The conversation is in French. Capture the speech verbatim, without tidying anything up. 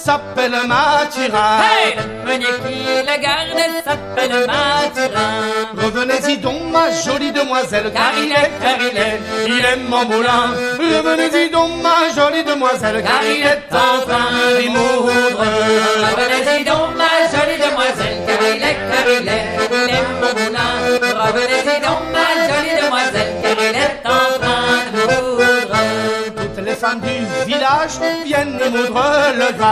s'appelle Mathurin. Hey, le meunier qui le garde s'appelle Mathurin. Revenez-y donc, ma jolie demoiselle, Car il est, car il est, il aime mon moulin. Revenez-y donc, ma jolie demoiselle, car il est en train d'y moudre. Revenez-y donc, ma jolie demoiselle, car il est, car il est, il aime mon moulin. Revenez-y donc, ma jolie demoiselle, car il est en train de moudre. Toutes les femmes du village viennent y moudre le grain.